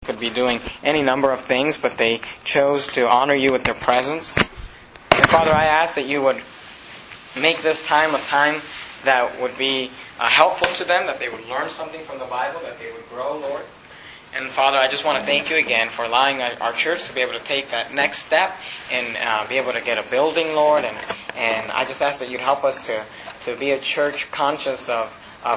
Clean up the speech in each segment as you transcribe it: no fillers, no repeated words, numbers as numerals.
could be doing any number of things, but they chose to honor you with their presence. And Father, I ask that you would make this time a time that would be helpful to them, that they would learn something from the Bible, that they would grow, Lord. And Father, I just want to thank you again for allowing our church to be able to take that next step and be able to get a building, Lord. And I just ask that you'd help us to be a church conscious of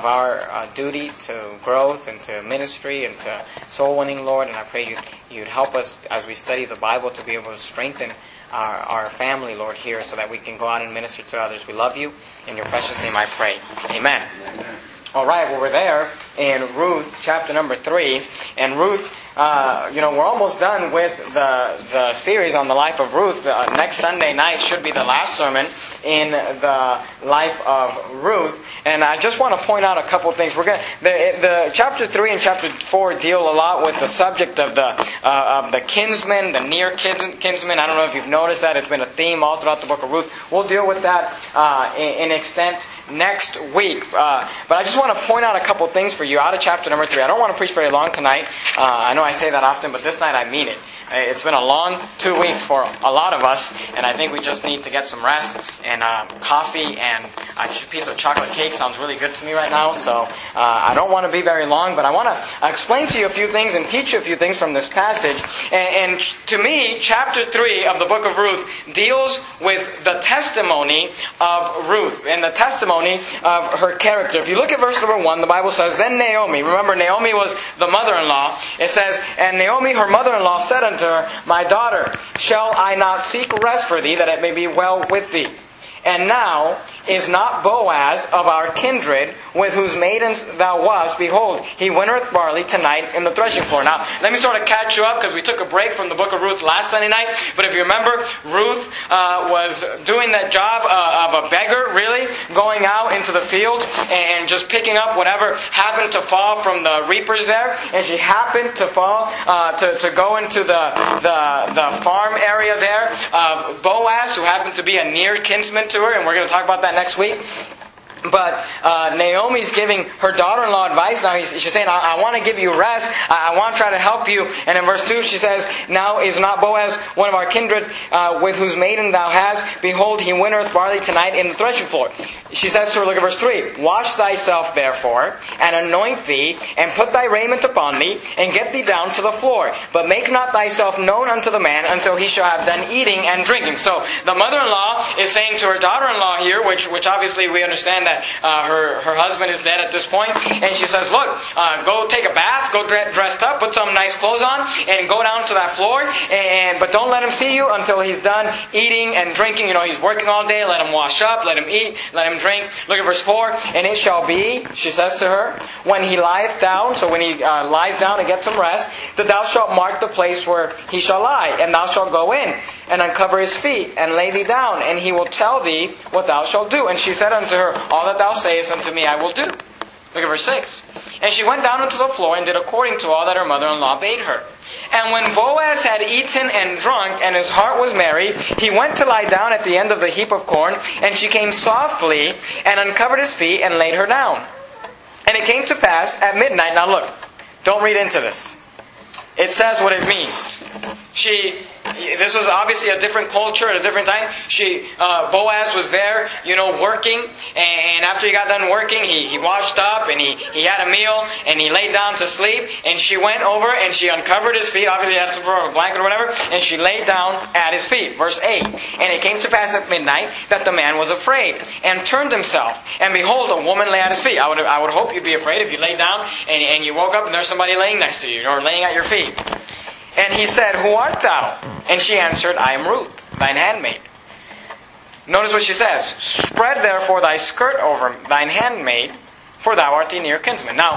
our duty to growth and to ministry and to soul winning, Lord. And I pray you'd help us as we study the Bible to be able to strengthen our family, Lord, here so that we can go out and minister to others. We love you. In your precious name I pray. Amen. All right, well, we're there in Ruth, chapter number 3. And Ruth, we're almost done with the series on the life of Ruth. Next Sunday night should be the last sermon in the life of Ruth. And I just want to point out a couple of things. The chapter 3 and chapter 4 deal a lot with the subject of the kinsman, the near kinsman. I don't know if you've noticed that. It's been a theme all throughout the book of Ruth. We'll deal with that in extent next week. But I just want to point out a couple things for you out of chapter number 3. I don't want to preach very long tonight. I know I say that often, but this night I mean it. It's been a long 2 weeks for a lot of us, and I think we just need to get some rest. And coffee and a piece of chocolate cake sounds really good to me right now, so I don't want to be very long, but I want to explain to you a few things and teach you a few things from this passage. And to me, chapter 3 of the book of Ruth deals with the testimony of Ruth and the testimony of her character. If you look at verse number 1, the Bible says, Then Naomi, remember Naomi was the mother-in-law, it says, And Naomi, her mother-in-law, said unto her, My daughter, shall I not seek rest for thee, that it may be well with thee? And now is not Boaz of our kindred, with whose maidens thou wast? Behold, he wintereth barley tonight in the threshing floor. Now, let me sort of catch you up, because we took a break from the book of Ruth last Sunday night. But if you remember, Ruth was doing that job of a beggar, really, going out into the fields and just picking up whatever happened to fall from the reapers there. And she happened to fall, to go into the farm area there of Boaz, who happened to be a near kinsman to her, and we're going to talk about that next week. But Naomi's giving her daughter-in-law advice now. She's saying, I want to give you rest. I want to try to help you. And in verse 2 she says, Now is not Boaz one of our kindred, with whose maiden thou hast? Behold, he wintereth barley tonight in the threshing floor. She says to her, look at verse 3, Wash thyself therefore, and anoint thee, and put thy raiment upon thee, and get thee down to the floor. But make not thyself known unto the man, until he shall have done eating and drinking. So the mother-in-law is saying to her daughter-in-law here, which obviously we understand that her husband is dead at this point, and she says, look, go take a bath, go dressed up, put some nice clothes on, and go down to that floor, but don't let him see you until he's done eating and drinking. You know, he's working all day, let him wash up, let him eat, let him drink. Look at verse 4, And it shall be, she says to her, when he lieth down, so when he lies down and gets some rest, that thou shalt mark the place where he shall lie, and thou shalt go in, and uncover his feet, and lay thee down, and he will tell thee what thou shalt do. And she said unto her, All that thou sayest unto me I will do. Look at verse 6. And she went down unto the floor, and did according to all that her mother-in-law bade her. And when Boaz had eaten and drunk, and his heart was merry, he went to lie down at the end of the heap of corn, and she came softly, and uncovered his feet, and laid her down. And it came to pass at midnight. Now look, don't read into this. It says what it means. This was obviously a different culture at a different time. Boaz was there, working, and after he got done working, he washed up, and he had a meal, and he laid down to sleep, and she went over, and she uncovered his feet, obviously he had some sort of blanket or whatever, and she laid down at his feet. Verse 8, And it came to pass at midnight that the man was afraid, and turned himself, and behold, a woman lay at his feet. I would hope you'd be afraid if you laid down, and you woke up, and there's somebody laying next to you, or laying at your feet. And he said, Who art thou? And she answered, I am Ruth, thine handmaid. Notice what she says. Spread therefore thy skirt over thine handmaid, for thou art the near kinsman. Now,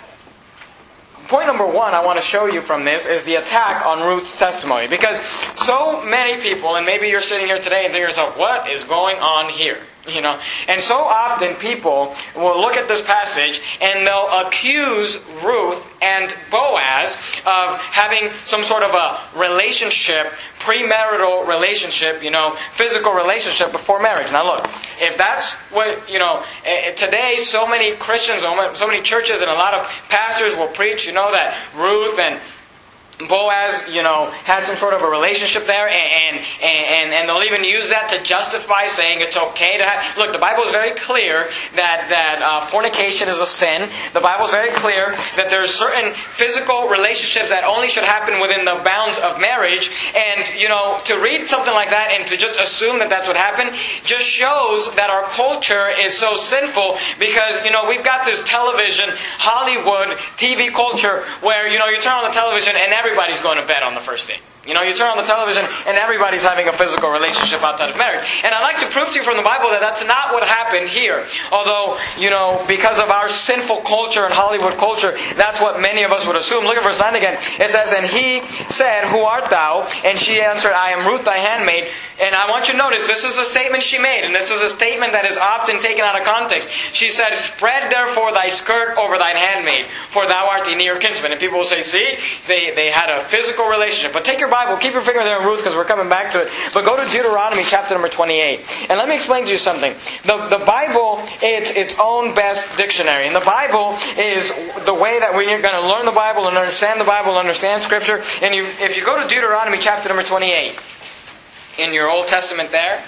point number 1 I want to show you from this is the attack on Ruth's testimony. Because so many people, and maybe you're sitting here today and think to yourself, what is going on here? And so often people will look at this passage and they'll accuse Ruth and Boaz of having some sort of a relationship, premarital relationship, physical relationship before marriage. Now look, if that's what, today so many Christians, so many churches and a lot of pastors will preach, that Ruth and Boaz, had some sort of a relationship there, and they'll even use that to justify saying it's okay to have. Look, the Bible is very clear that fornication is a sin. The Bible is very clear that there are certain physical relationships that only should happen within the bounds of marriage. And, to read something like that and to just assume that that's what happened just shows that our culture is so sinful because, we've got this television, Hollywood, TV culture where, you turn on the television and everybody's going to bed on the first date. You turn on the television and everybody's having a physical relationship outside of marriage. And I'd like to prove to you from the Bible that that's not what happened here. Although, because of our sinful culture and Hollywood culture, that's what many of us would assume. Look at verse 9 again. It says, "And he said, 'Who art thou?' And she answered, 'I am Ruth thy handmaid.'" And I want you to notice, this is a statement she made. And this is a statement that is often taken out of context. She said, "Spread therefore thy skirt over thine handmaid, for thou art the near kinsman." And people will say, see, they had a physical relationship. But take your Bible, keep your finger there in Ruth because we're coming back to it. But go to Deuteronomy chapter number 28. And let me explain to you something. The Bible is its own best dictionary. And the Bible is the way that we're going to learn the Bible and understand the Bible, understand Scripture. And if you go to Deuteronomy chapter number 28, in your Old Testament there,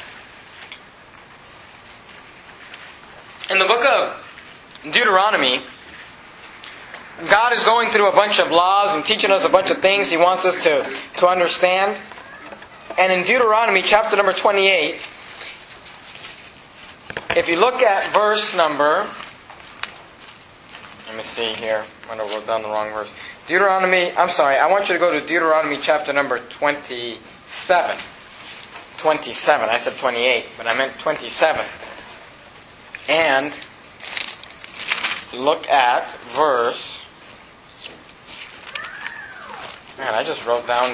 in the book of Deuteronomy, God is going through a bunch of laws and teaching us a bunch of things He wants us to understand. And in Deuteronomy chapter number 28, if you look at verse number, let me see here, I might have wrote down the wrong verse. I want you to go to Deuteronomy chapter number 27. 27, I said 28, but I meant 27. And look at verse... Man, I just wrote down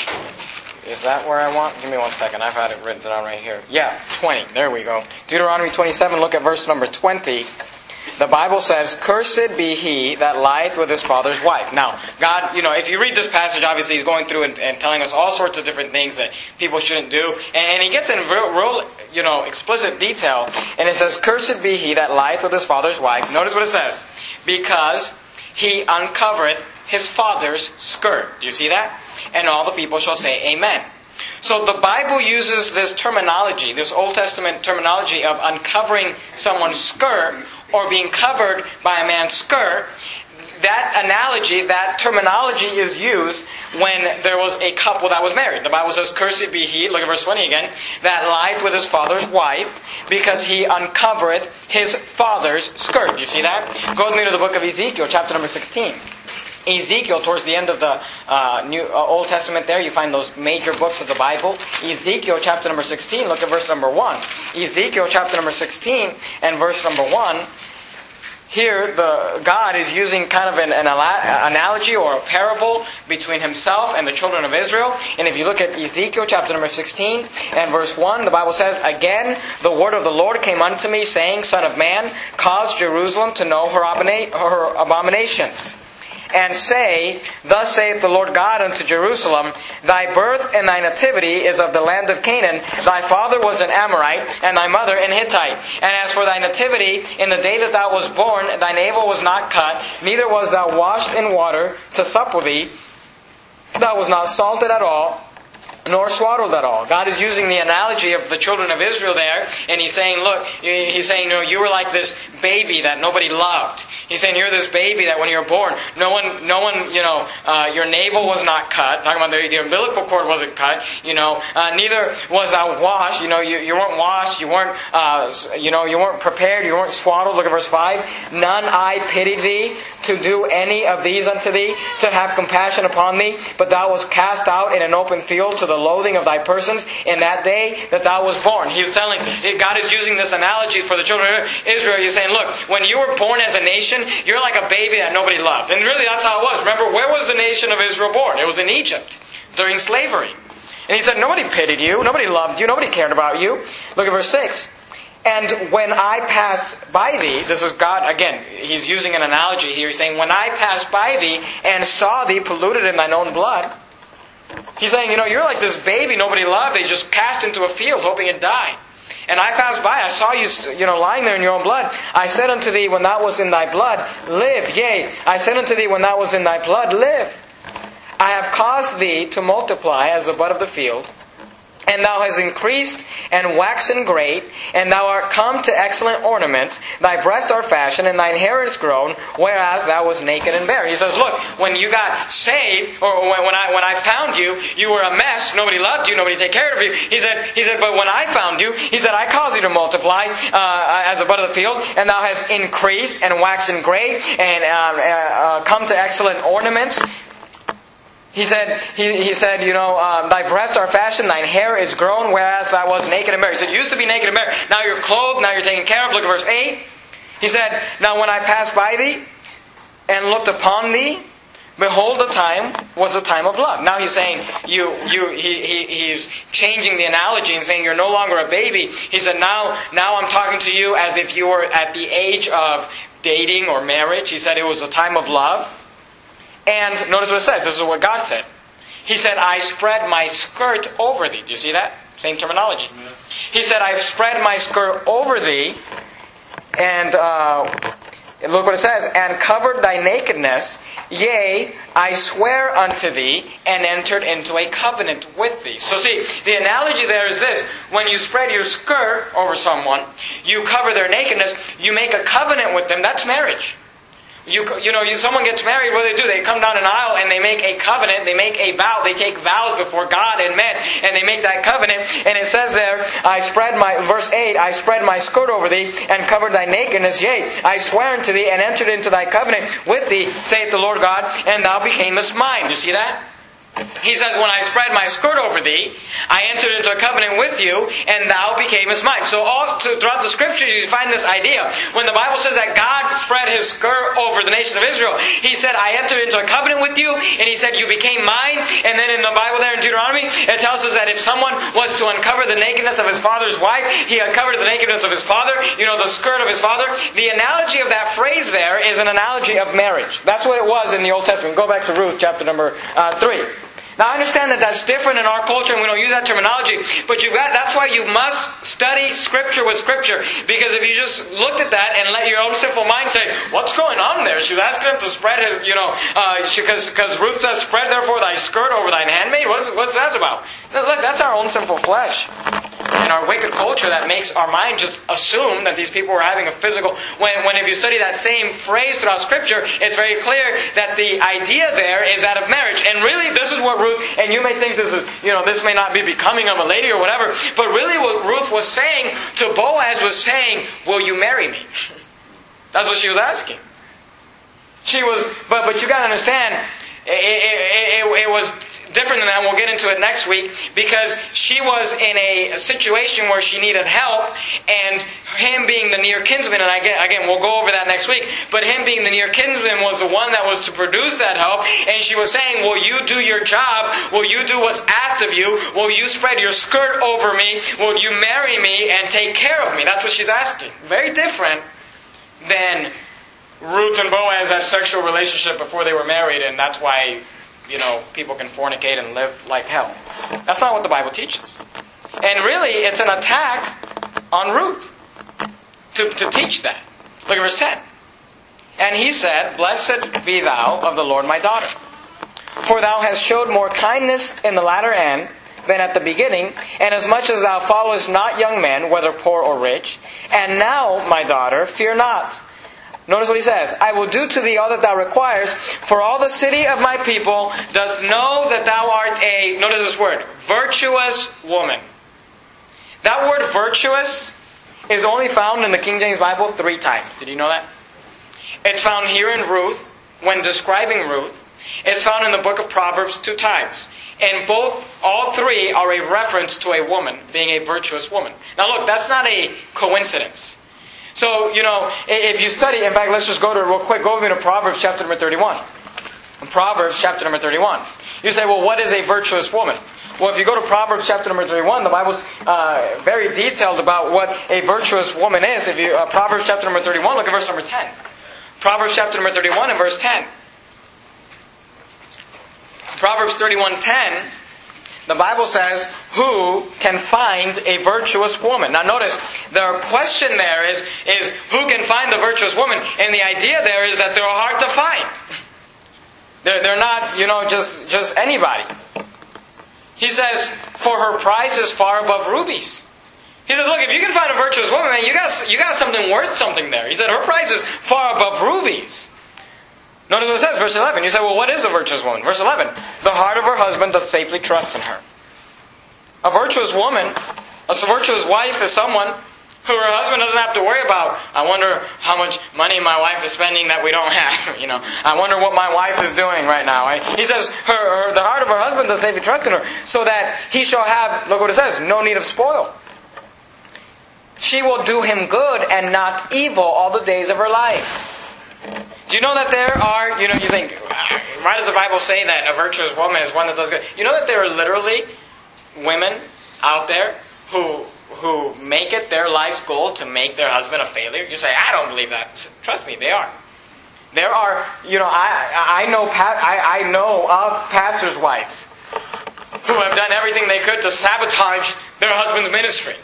is that where I want? Give me 1 second. I've had it written down right here. Yeah, 20. There we go. Deuteronomy 27, look at verse number 20. The Bible says, "Cursed be he that lieth with his father's wife." Now, God, if you read this passage, obviously He's going through and telling us all sorts of different things that people shouldn't do. And He gets in real explicit detail. And it says, "Cursed be he that lieth with his father's wife." Notice what it says. "Because he uncovereth his father's skirt." Do you see that? "And all the people shall say, Amen." So the Bible uses this terminology, this Old Testament terminology of uncovering someone's skirt or being covered by a man's skirt. That analogy, that terminology is used when there was a couple that was married. The Bible says, "Cursed be he," look at verse 20 again, "that lieth with his father's wife, because he uncovereth his father's skirt." Do you see that? Go with me to the book of Ezekiel, chapter number 16. Ezekiel, towards the end of the Old Testament there, you find those major books of the Bible. Ezekiel chapter number 16, look at verse number 1. Ezekiel chapter number 16 and verse number 1. Here, God is using kind of an analogy or a parable between Himself and the children of Israel. And if you look at Ezekiel chapter number 16 and verse 1, the Bible says, "Again, the word of the Lord came unto me, saying, Son of man, cause Jerusalem to know her abominations. And say, Thus saith the Lord God unto Jerusalem, Thy birth and thy nativity is of the land of Canaan. Thy father was an Amorite, and thy mother an Hittite. And as for thy nativity, in the day that thou wast born, thy navel was not cut, neither was thou washed in water to sup with thee. Thou was not salted at all, nor swaddled at all." God is using the analogy of the children of Israel there, and He's saying, look, He's saying, you were like this baby that nobody loved. He's saying, you're this baby that when you were born, no one, your navel was not cut. Talking about the umbilical cord wasn't cut. Neither was thou washed. You weren't washed. You weren't, you weren't prepared. You weren't swaddled. Look at verse 5. "None I pitied thee to do any of these unto thee, to have compassion upon thee, but thou wast cast out in an open field to the loathing of thy persons in that day that thou wast born." He was telling, God is using this analogy for the children of Israel. He's saying, look, when you were born as a nation, you're like a baby that nobody loved. And really that's how it was. Remember, where was the nation of Israel born? It was in Egypt during slavery. And He said, nobody pitied you, nobody loved you, nobody cared about you. Look at verse 6. "And when I passed by thee," this is God, again, He's using an analogy here. He's saying, "When I passed by thee and saw thee polluted in thine own blood." He's saying, you're like this baby nobody loved. They just cast into a field hoping it'd die. "And I passed by, I saw you, lying there in your own blood. I said unto thee when thou was in thy blood, live. Yea, I said unto thee when thou was in thy blood, live. I have caused thee to multiply as the bud of the field, and thou hast increased and waxen great, and thou art come to excellent ornaments. Thy breasts are fashioned, and thine hair is grown, whereas thou wast naked and bare. He says, look, when you got saved, or when I found you, you were a mess. Nobody loved you. Nobody take care of you. He said, but when I found you, he said, I caused thee to multiply as a bud of the field, and thou hast increased and waxen great, and come to excellent ornaments. He said, thy breasts are fashioned, thine hair is grown, whereas thou was naked and bare. He said, you used to be naked and bare. Now you're clothed, now you're taken care of. Look at verse 8. He said, now when I passed by thee and looked upon thee, behold, the time was the time of love. Now he's saying, he's changing the analogy and saying you're no longer a baby. He said, now I'm talking to you as if you were at the age of dating or marriage. He said it was a time of love. And notice what it says. This is what God said. He said, I spread my skirt over thee. Do you see that? Same terminology. He said, I spread my skirt over thee. And look what it says. And covered thy nakedness. Yea, I swear unto thee, and entered into a covenant with thee. So see, the analogy there is this. When you spread your skirt over someone, you cover their nakedness, you make a covenant with them. That's marriage. Someone gets married, what do? They come down an aisle and they make a covenant, they make a vow, they take vows before God and men, and they make that covenant, and it says there, verse 8, I spread my skirt over thee, and covered thy nakedness, yea, I swear unto thee, and entered into thy covenant with thee, saith the Lord God, and thou becamest mine. Do you see that? He says, when I spread my skirt over thee, I entered into a covenant with you, and thou becamest mine. So throughout the Scriptures, you find this idea. When the Bible says that God spread His skirt over the nation of Israel, He said, I entered into a covenant with you, and He said, you became mine. And then in the Bible there in Deuteronomy, it tells us that if someone was to uncover the nakedness of his father's wife, he uncovered the nakedness of his father, the skirt of his father. The analogy of that phrase there is an analogy of marriage. That's what it was in the Old Testament. Go back to Ruth chapter number 3. Now I understand that that's different in our culture and we don't use that terminology, but that's why you must study Scripture with Scripture, because if you just looked at that and let your own simple mind say, what's going on there? She's asking him to spread his, because Ruth says, spread therefore thy skirt over thine handmaid. What's that about? Look, that's our own simple flesh. In our wicked culture, that makes our mind just assume that these people were having a physical... When if you study that same phrase throughout Scripture, it's very clear that the idea there is that of marriage. And really, this is what Ruth... And you may think this is, this may not be becoming of a lady or whatever, but really what Ruth was saying to Boaz was saying, will you marry me? That's what she was asking. She was... But you got to understand... It was different than that. We'll get into it next week, because she was in a situation where she needed help, and him being the near kinsman, and again we'll go over that next week, but him being the near kinsman was the one that was to produce that help, and she was saying, will you do your job? Will you do what's asked of you? Will you spread your skirt over me? Will you marry me and take care of me? That's what she's asking. Very different than Ruth and Boaz had a sexual relationship before they were married, and that's why, people can fornicate and live like hell. That's not what the Bible teaches. And really, it's an attack on Ruth to teach that. Look at verse 10. And he said, blessed be thou of the Lord my daughter, for thou hast showed more kindness in the latter end than at the beginning, and as much as thou followest not young men, whether poor or rich. And now, my daughter, fear not. Notice what he says. I will do to thee all that thou requirest, for all the city of my people doth know that thou art a, notice this word, virtuous woman. That word virtuous is only found in the King James Bible 3 times. Did you know that? It's found here in Ruth, when describing Ruth. It's found in the book of Proverbs 2 times. And all 3 are a reference to a woman being a virtuous woman. Now look, that's not a coincidence. So, if you study, in fact, let's just go to real quick, go over to Proverbs chapter number 31. Proverbs chapter number 31. You say, well, what is a virtuous woman? Well, if you go to Proverbs chapter number 31, the Bible's very detailed about what a virtuous woman is. If you Proverbs chapter number 31, look at verse number 10. Proverbs chapter number 31 and verse 10. Proverbs 31:10. The Bible says, who can find a virtuous woman? Now notice, the question there is who can find the virtuous woman? And the idea there is that they're hard to find. They're not, just anybody. He says, for her price is far above rubies. He says, look, if you can find a virtuous woman, man, you got something worth something there. He said, her price is far above rubies. Notice what it says, verse 11. You say, well, what is a virtuous woman? Verse 11. The heart of her husband doth safely trust in her. A virtuous woman, a virtuous wife is someone who her husband doesn't have to worry about. I wonder how much money my wife is spending that we don't have. I wonder what my wife is doing right now. Right? He says, the heart of her husband doth safely trust in her, so that he shall have, look what it says, no need of spoil. She will do him good and not evil all the days of her life. Do you know that there are, you think, why does the Bible say that a virtuous woman is one that does good? You know that there are literally women out there who make it their life's goal to make their husband a failure? You say, I don't believe that. Trust me, they are. There are, I know of pastors' wives who have done everything they could to sabotage their husband's ministry.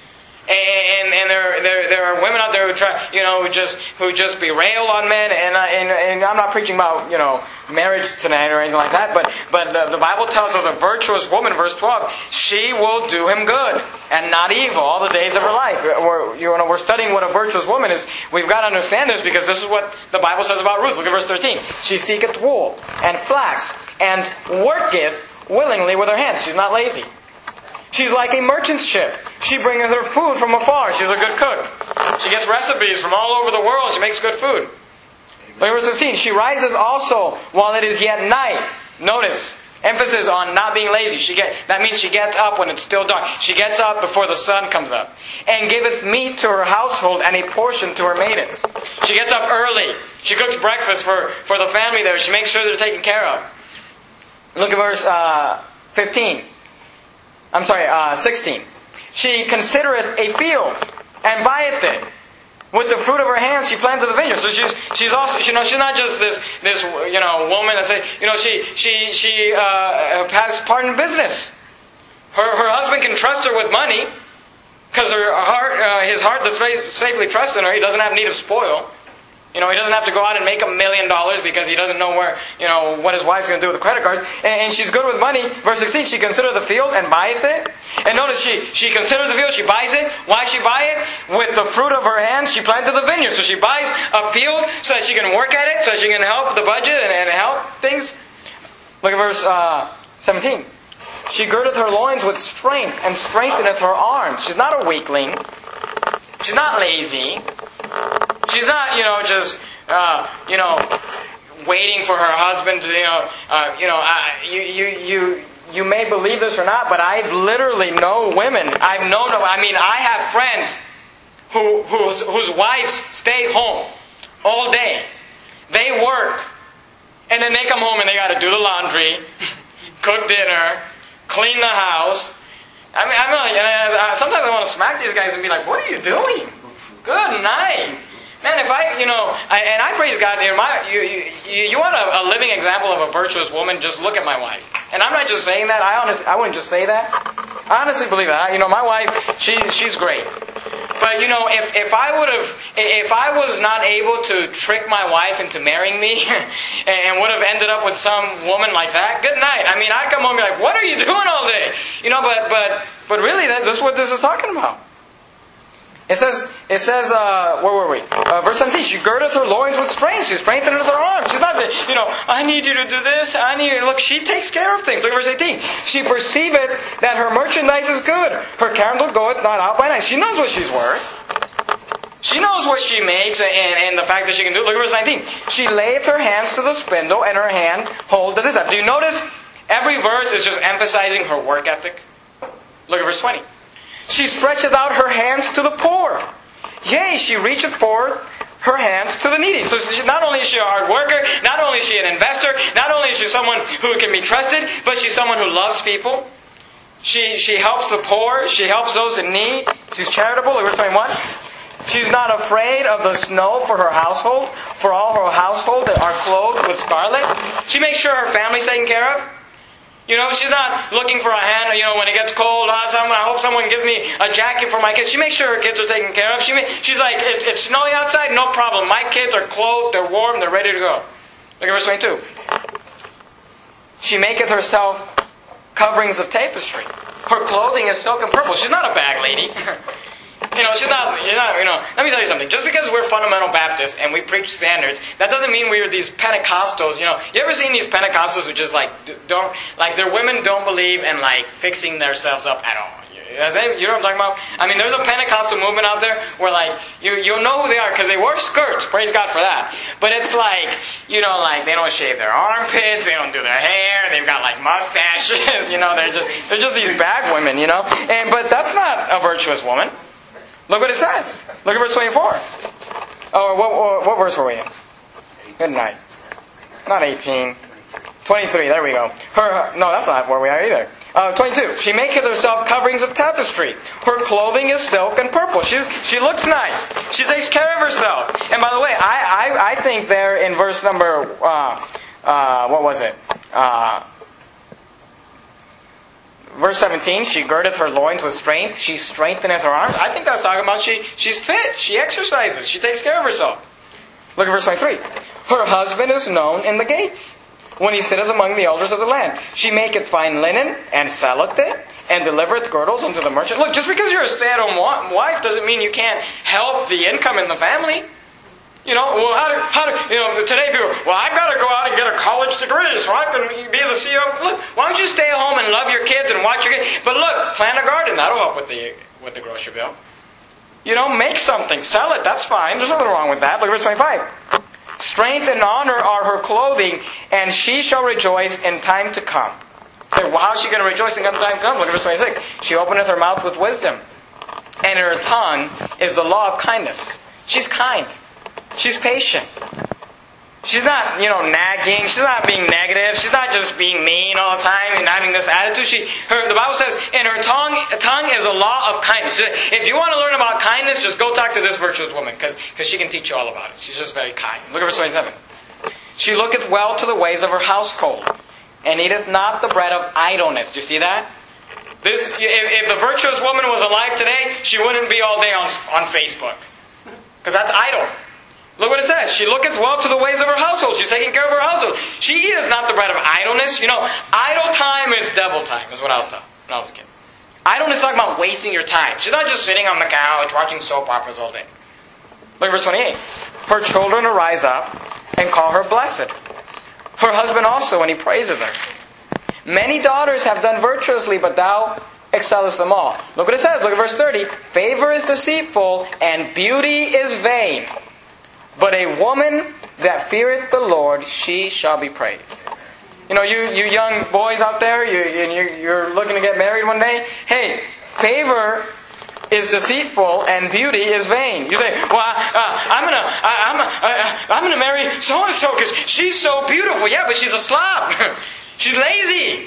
And there are women out there who try, who just bewail on men. And I'm not preaching about marriage tonight or anything like that. But the Bible tells us a virtuous woman, verse 12, she will do him good and not evil all the days of her life. We're studying what a virtuous woman is. We've got to understand this because this is what the Bible says about Ruth. Look at verse 13. She seeketh wool and flax and worketh willingly with her hands. She's not lazy. She's like a merchant's ship. She bringeth her food from afar. She's a good cook. She gets recipes from all over the world. She makes good food. Look at verse 15. She riseth also while it is yet night. Notice, emphasis on not being lazy. That means she gets up when it's still dark. She gets up before the sun comes up. And giveth meat to her household and a portion to her maidens. She gets up early. She cooks breakfast for the family there. She makes sure they're taken care of. Look at verse 16. She considereth a field and buyeth it. With the fruit of her hands, she planteth the vineyard. So she's also, she's not just this woman that says, she has part in business. Her husband can trust her with money because his heart does safely trust in her. He doesn't have need of spoil. He doesn't have to go out and make $1 million because he doesn't know where, what his wife's going to do with the credit card. And she's good with money. Verse 16, she considereth the field and buyeth it. And notice she considers the field, she buys it. Why she buy it? With the fruit of her hands, she planted the vineyard. So she buys a field so that she can work at it, so that she can help the budget and help things. Look at verse 17. She girdeth her loins with strength and strengtheneth her arms. She's not a weakling. She's not lazy. She's not, waiting for her husband to, you may believe this or not, but I literally know women. I have friends whose wives stay home all day. They work, and then they come home and they got to do the laundry, cook dinner, clean the house. Sometimes I want to smack these guys and be like, "What are you doing? Good night." Man, if I praise God, you want a living example of a virtuous woman, just look at my wife. And I'm not just saying that, I wouldn't just say that. I honestly believe that. My wife, she's great. But if I was not able to trick my wife into marrying me and would have ended up with some woman like that, good night. I'd come home and be like, what are you doing all day? But really, that's what this is talking about. It says, where were we? Verse 17, she girdeth her loins with strength. She strengtheneth her arms. She's not, I need you to do this. Look, she takes care of things. Look at verse 18. She perceiveth that her merchandise is good. Her candle goeth not out by night. She knows what she's worth. She knows what she makes and the fact that she can do it. Look at verse 19. She layeth her hands to the spindle and her hand hold to the staff. Do you notice every verse is just emphasizing her work ethic? Look at verse 20. She stretcheth out her hands to the poor. Yea, she reacheth forth her hands to the needy. So not only is she a hard worker, not only is she an investor, not only is she someone who can be trusted, but she's someone who loves people. She helps the poor. She helps those in need. She's charitable. Look at verse 21. She's not afraid of the snow for her household, for all her household that are clothed with scarlet. She makes sure her family's taken care of. She's not looking for a hand, when it gets cold, I hope someone gives me a jacket for my kids. She makes sure her kids are taken care of. She's like, it's snowy outside, no problem. My kids are clothed, they're warm, they're ready to go. Look at verse 22. She maketh herself coverings of tapestry. Her clothing is silk and purple. She's not a bag lady. She's not, let me tell you something. Just because we're fundamental Baptists and we preach standards, that doesn't mean we're these Pentecostals. You ever seen these Pentecostals who just their women don't believe in fixing themselves up at all? You know what I'm talking about? I mean, there's a Pentecostal movement out there where you'll know who they are because they wear skirts. Praise God for that. But it's they don't shave their armpits, they don't do their hair, they've got mustaches. They're just these bag women. But that's not a virtuous woman. Look what it says. Look at verse 24. Oh, what verse were we in? Good night. Not 18. 23, there we go. No, that's not where we are either. 22. She maketh herself coverings of tapestry. Her clothing is silk and purple. She looks nice. She takes care of herself. And by the way, I think there in verse number, what was it? Verse 17, she girdeth her loins with strength. She strengtheneth her arms. I think that's talking about she's fit. She exercises. She takes care of herself. Look at verse 23. Her husband is known in the gates, when he sitteth among the elders of the land. She maketh fine linen, and selleth it, and delivereth girdles unto the merchant. Look, just because you're a stay-at-home wife doesn't mean you can't help the income in the family. Today people, I've got to go out and get a college degree so I can be the CEO. Look, why don't you stay at home and love your kids and watch your kids? But look, plant a garden. That'll help with the grocery bill. Make something. Sell it. That's fine. There's nothing wrong with that. Look at verse 25. Strength and honor are her clothing, and she shall rejoice in time to come. Say, how is she going to rejoice in time to come? Look at verse 26. She openeth her mouth with wisdom, and her tongue is the law of kindness. She's kind. She's patient. She's not, nagging. She's not being negative. She's not just being mean all the time and having this attitude. The Bible says, in her tongue is a law of kindness. If you want to learn about kindness, just go talk to this virtuous woman, because she can teach you all about it. She's just very kind. Look at verse 27. She looketh well to the ways of her household, and eateth not the bread of idleness. Do you see that? If the virtuous woman was alive today, she wouldn't be all day on Facebook, because that's idle. Look what it says. She looketh well to the ways of her household. She's taking care of her household. She eateth not the bread of idleness. Idle time is devil time, is what I was taught when I was a kid. Idleness is talking about wasting your time. She's not just sitting on the couch watching soap operas all day. Look at verse 28. Her children arise up and call her blessed. Her husband also, and he praises her. Many daughters have done virtuously, but thou excellest them all. Look what it says. Look at verse 30. Favor is deceitful, and beauty is vain. But a woman that feareth the Lord, she shall be praised. You young boys out there, you're looking to get married one day. Hey, favor is deceitful and beauty is vain. You say, I'm gonna marry so and so because she's so beautiful. Yeah, but she's a slob. She's lazy.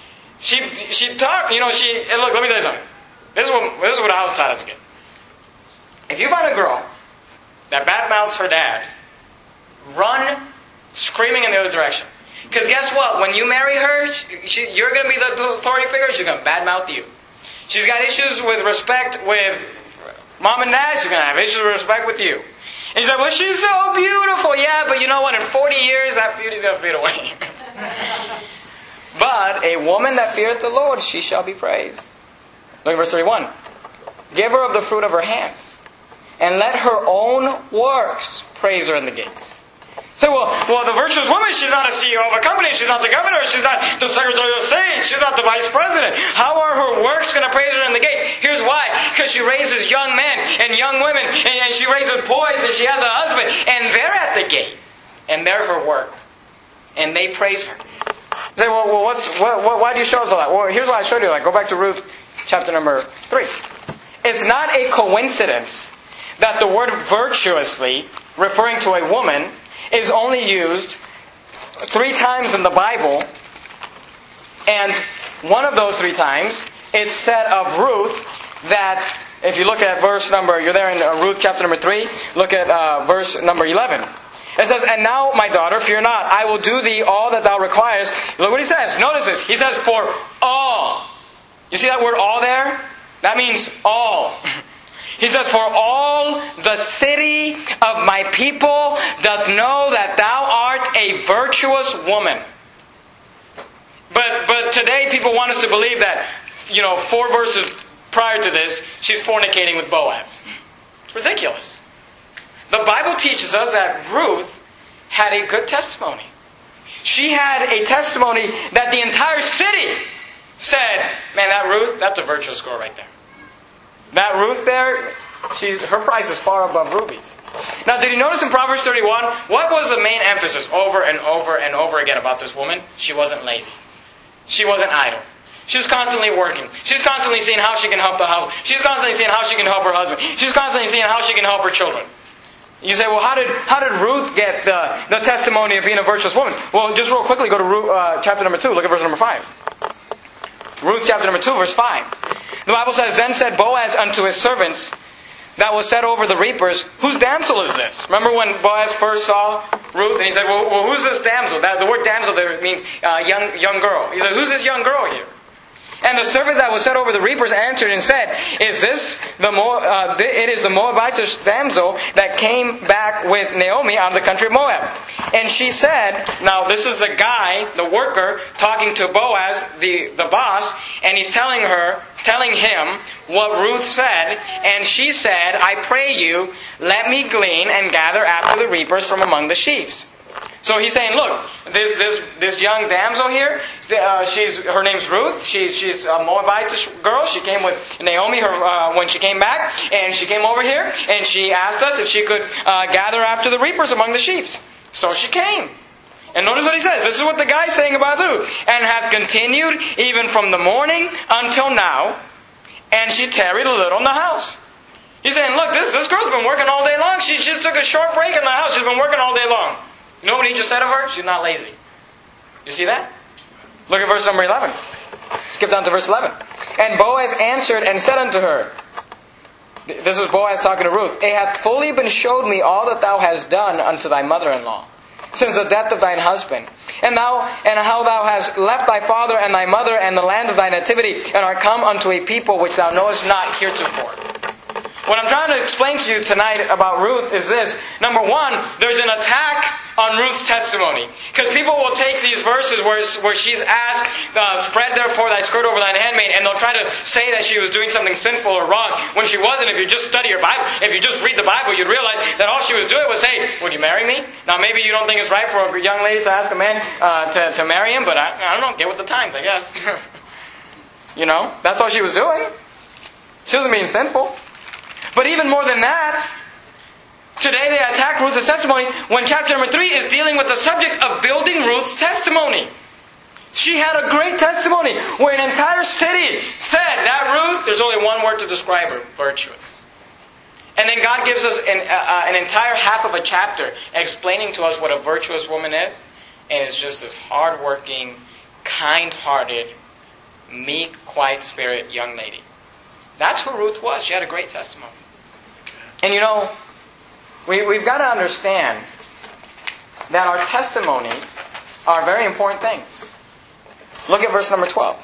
She talk. Look. Let me tell you something. This is what I was taught as a kid. If you find a girl that badmouths her dad, run screaming in the other direction. Because guess what? When you marry her, you're going to be the authority figure. She's going to badmouth you. She's got issues with respect with mom and dad. She's going to have issues with respect with you. And you say, well, she's so beautiful. Yeah, but you know what? In 40 years, that beauty's going to fade away. But a woman that feareth the Lord, she shall be praised. Look at verse 31. Give her of the fruit of her hands, and let her own works praise her in the gates. Say, well, the virtuous woman, she's not a CEO of a company, she's not the governor, she's not the Secretary of State, she's not the Vice President. How are her works going to praise her in the gate? Here's why. Because she raises young men and young women, and she raises boys, and she has a husband, and they're at the gate. And they're her work. And they praise her. You say, well, why do you show us all that? Well, here's what I showed you. Go back to Ruth chapter number 3. It's not a coincidence that the word virtuously, referring to a woman, is only used 3 times in the Bible. And one of those 3 times, it's said of Ruth that, if you look at verse number, you're there in Ruth chapter number 3, look at verse number 11. It says, and now, my daughter, fear not, I will do thee all that thou requirest. Look what he says. Notice this. He says, for all. You see that word all there? That means all. He says, for all the city of my people doth know that thou art a virtuous woman. But today people want us to believe that, 4 verses prior to this, she's fornicating with Boaz. It's ridiculous. The Bible teaches us that Ruth had a good testimony. She had a testimony that the entire city said, man, that Ruth, that's a virtuous girl right there. That Ruth there, her price is far above rubies. Now, did you notice in Proverbs 31, what was the main emphasis over and over and over again about this woman? She wasn't lazy. She wasn't idle. She was constantly working. She's constantly seeing how she can help the house. She's constantly seeing how she can help her husband. She's constantly seeing how she can help her children. You say, well, how did Ruth get the testimony of being a virtuous woman? Well, just real quickly, go to Ruth, chapter number 2. Look at verse number 5. Ruth chapter number 2, verse 5. The Bible says, Then said Boaz unto his servants that was set over the reapers, Whose damsel is this? Remember when Boaz first saw Ruth, and he said, well who's this damsel? The word damsel there means young girl. He said, who's this young girl here? And the servant that was set over the reapers answered and said, it is the Moabitess damsel that came back with Naomi out of the country of Moab. And she said, now this is the guy, the worker, talking to Boaz, the boss, and he's telling him what Ruth said. And she said, I pray you, let me glean and gather after the reapers from among the sheaves. So he's saying, look, this young damsel here, her name's Ruth. She's a Moabite girl. She came with Naomi when she came back, and she came over here, and she asked us if she could gather after the reapers among the sheaves. So she came. And notice what he says. This is what the guy's saying about Ruth. And hath continued even from the morning until now, and she tarried a little in the house. He's saying, look, this girl's been working all day long. She just took a short break in the house. She's been working all day long. You know what he just said of her? She's not lazy. You see that? Look at verse number 11. Skip down to verse 11. And Boaz answered and said unto her, this is Boaz talking to Ruth, It hath fully been showed me all that thou hast done unto thy mother-in-law, since the death of thine husband, and how thou hast left thy father and thy mother and the land of thy nativity, and art come unto a people which thou knowest not heretofore. What I'm trying to explain to you tonight about Ruth is this. Number one, there's an attack on Ruth's testimony. Because people will take these verses where she's asked, spread therefore thy skirt over thine handmaid, and they'll try to say that she was doing something sinful or wrong, when she wasn't. If you just study your Bible, if you just read the Bible, you'd realize that all she was doing was saying, would you marry me? Now maybe you don't think it's right for a young lady to ask a man to marry him, but I don't know, get with the times, I guess. That's all she was doing. She wasn't being sinful. But even more than that, today they attack Ruth's testimony when chapter number 3 is dealing with the subject of building Ruth's testimony. She had a great testimony where an entire city said that Ruth, there's only one word to describe her, virtuous. And then God gives us an entire half of a chapter explaining to us what a virtuous woman is. And it's just this hard-working, kind-hearted, meek, quiet spirit young lady. That's who Ruth was. She had a great testimony. And we've got to understand that our testimonies are very important things. Look at verse number 12.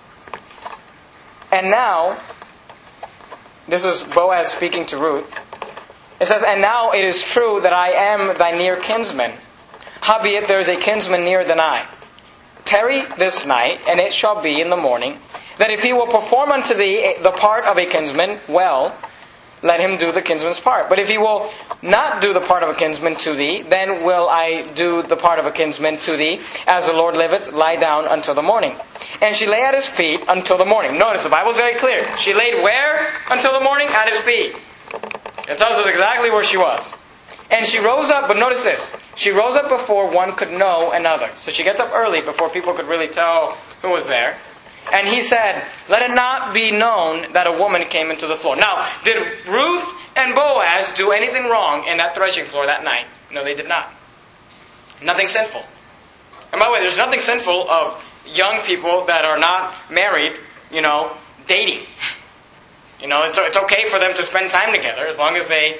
And now, this is Boaz speaking to Ruth. It says, And now it is true that I am thy near kinsman. Howbeit there is a kinsman nearer than I. Tarry this night, and it shall be in the morning, that if he will perform unto thee the part of a kinsman, well, let him do the kinsman's part. But if he will not do the part of a kinsman to thee, then will I do the part of a kinsman to thee, as the Lord liveth, lie down until the morning. And she lay at his feet until the morning. Notice, the Bible is very clear. She laid where until the morning? At his feet. It tells us exactly where she was. And she rose up, but notice this. She rose up before one could know another. So she gets up early before people could really tell who was there. And he said, Let it not be known that a woman came into the floor. Now, did Ruth and Boaz do anything wrong in that threshing floor that night? No, they did not. Nothing sinful. And by the way, there's nothing sinful of young people that are not married, dating. It's okay for them to spend time together as long as they,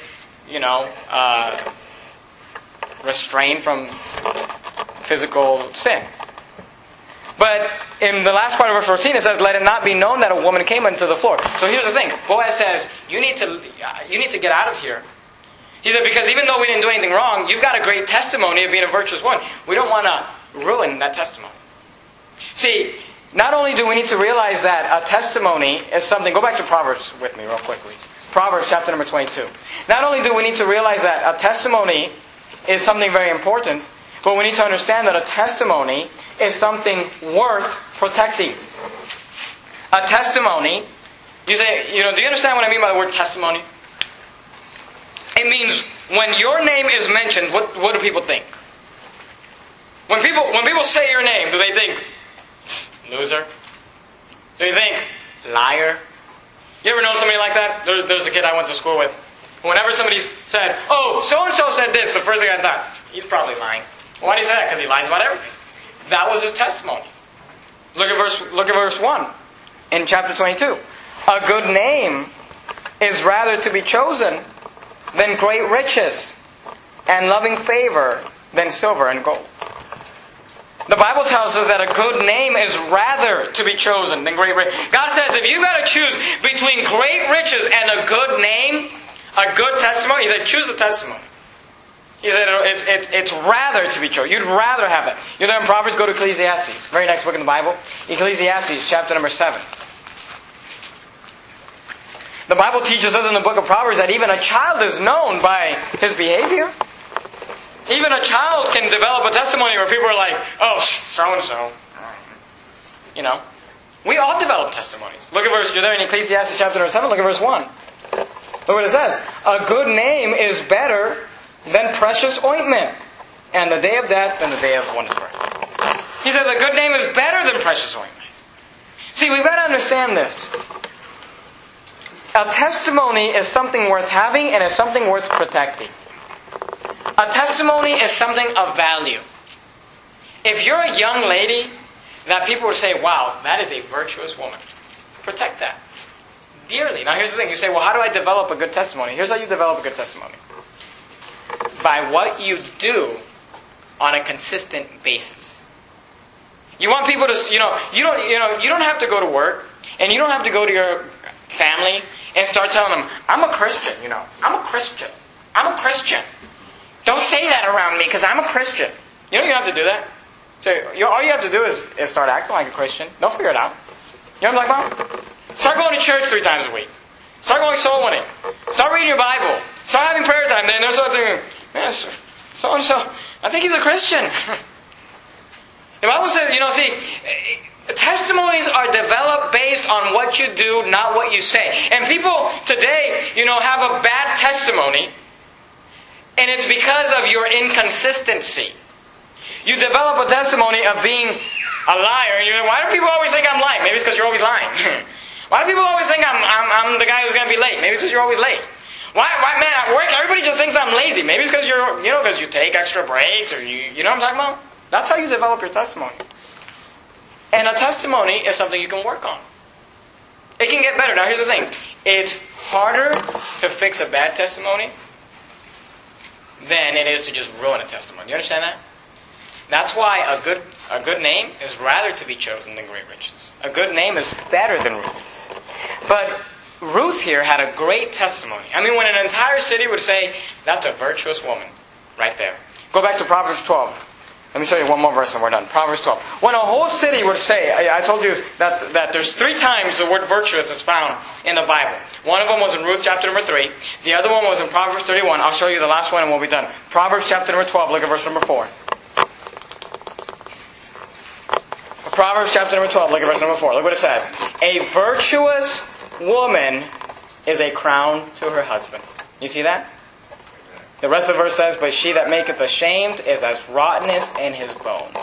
restrain from physical sin. But in the last part of verse 14 it says, Let it not be known that a woman came into the floor. So here's the thing. Boaz says, you need to get out of here. He said, because even though we didn't do anything wrong, you've got a great testimony of being a virtuous woman. We don't want to ruin that testimony. See, not only do we need to realize that a testimony is something... Go back to Proverbs with me real quickly. Proverbs chapter number 22. Not only do we need to realize that a testimony is something very important, but we need to understand that a testimony is something worth protecting. A testimony... You say, do you understand what I mean by the word testimony? It means when your name is mentioned, what do people think? When people say your name, do they think loser? Do you think liar? You ever know somebody like that? There's a kid I went to school with. Whenever somebody said, "Oh, so-and-so said this," the first thing I thought, he's probably lying. Why did he say that? Because he lies about everything. That was his testimony. Look at verse 1 in chapter 22. A good name is rather to be chosen than great riches, and loving favor than silver and gold. The Bible tells us that a good name is rather to be chosen than great riches. God says if you've got to choose between great riches and a good name, a good testimony, He said choose the testimony. He said it's rather to be chosen. You'd rather have it. You're there in Proverbs, go to Ecclesiastes. Very next book in the Bible. Ecclesiastes chapter number 7. The Bible teaches us in the book of Proverbs that even a child is known by his behavior. Even a child can develop a testimony where people are like, "Oh, so-and-so." We all develop testimonies. Look at you're there in Ecclesiastes chapter number 7, look at verse 1. Look what it says. A good name is better than precious ointment, and the day of death than the day of one's birth. He says a good name is better than precious ointment. See, we've got to understand this. A testimony is something worth having and is something worth protecting. A testimony is something of value. If you're a young lady that people would say, "Wow, that is a virtuous woman," protect that dearly. Now here's the thing. You say, "Well, how do I develop a good testimony?" Here's how you develop a good testimony. By what you do on a consistent basis. You want people to, you don't have to go to work and you don't have to go to your family and start telling them, "I'm a Christian, I'm a Christian. I'm a Christian. Don't say that around me because I'm a Christian." You don't have to do that. So all you have to do is start acting like a Christian. They'll figure it out. You know what I'm talking about? Start going to church 3 times a week. Start going soul winning. Start reading your Bible. Start having prayer time. Then they'll start thinking, "Man, so-and-so, I think he's a Christian." The Bible says, testimonies are developed based on what you do, not what you say. And people today, have a bad testimony, and it's because of your inconsistency. You develop a testimony of being a liar, and you're like, "Why do people always think I'm lying?" Maybe it's because you're always lying. Why do people always think I'm the guy who's going to be late? Maybe it's because you're always late. Why, man, at work, everybody just thinks I'm lazy. Maybe it's because because you take extra breaks, or you know what I'm talking about? That's how you develop your testimony. And a testimony is something you can work on. It can get better. Now here's the thing. It's harder to fix a bad testimony than it is to just ruin a testimony. You understand that? That's why a good name is rather to be chosen than great riches. A good name is better than rubies. But Ruth here had a great testimony. I mean, when an entire city would say, "That's a virtuous woman," right there. Go back to Proverbs 12. Let me show you one more verse and we're done. Proverbs 12. When a whole city would say, I told you that there's 3 times the word virtuous is found in the Bible. One of them was in Ruth chapter number 3. The other one was in Proverbs 31. I'll show you the last one and we'll be done. Proverbs chapter number 12. Look at verse number 4. Proverbs chapter number 12. Look at verse number 4. Look what it says. A virtuous woman is a crown to her husband. You see that? The rest of the verse says, "But she that maketh ashamed is as rottenness in his bones."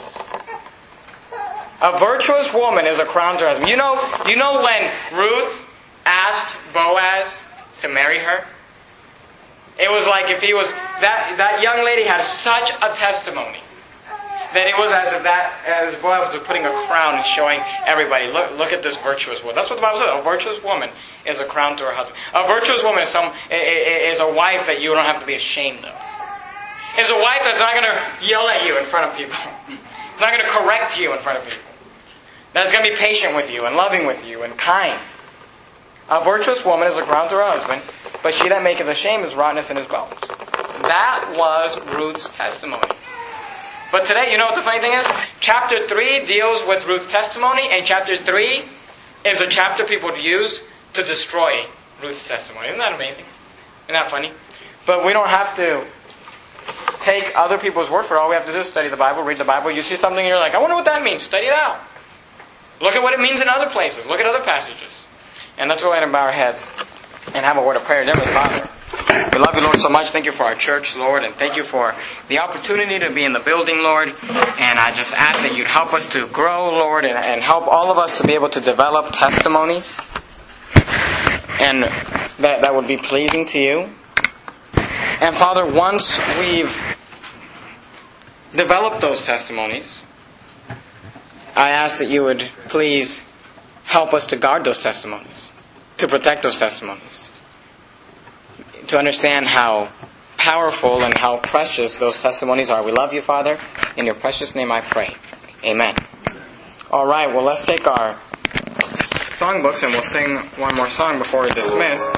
A virtuous woman is a crown to her husband. You know when Ruth asked Boaz to marry her? It was like if he was... That young lady had such a testimony that it was as Boaz was putting a crown and showing everybody, look at this virtuous woman. That's what the Bible says. A virtuous woman is a crown to her husband. A virtuous woman is a wife that you don't have to be ashamed of. Is a wife that's not going to yell at you in front of people. Not going to correct you in front of people. That's going to be patient with you and loving with you and kind. A virtuous woman is a crown to her husband, but she that maketh ashamed is rottenness in his bones. That was Ruth's testimony. But today, you know what the funny thing is? Chapter 3 deals with Ruth's testimony, and chapter 3 is a chapter people would use to destroy Ruth's testimony. Isn't that amazing? Isn't that funny? But we don't have to take other people's word for it. All we have to do is study the Bible, read the Bible. You see something and you're like, I wonder what that means. Study it out. Look at what it means in other places. Look at other passages. And let's go ahead and bow our heads and have a word of prayer. Dear Father, we love you, Lord, so much. Thank you for our church, Lord, and thank you for the opportunity to be in the building, Lord. And I just ask that you'd help us to grow, Lord, and help all of us to be able to develop testimonies and that would be pleasing to you. And Father, once we've developed those testimonies, I ask that you would please help us to guard those testimonies, to protect those testimonies, to understand how powerful and how precious those testimonies are. We love you, Father. In your precious name I pray. Amen. All right, well, let's take our songbooks and we'll sing one more song before we're dismissed.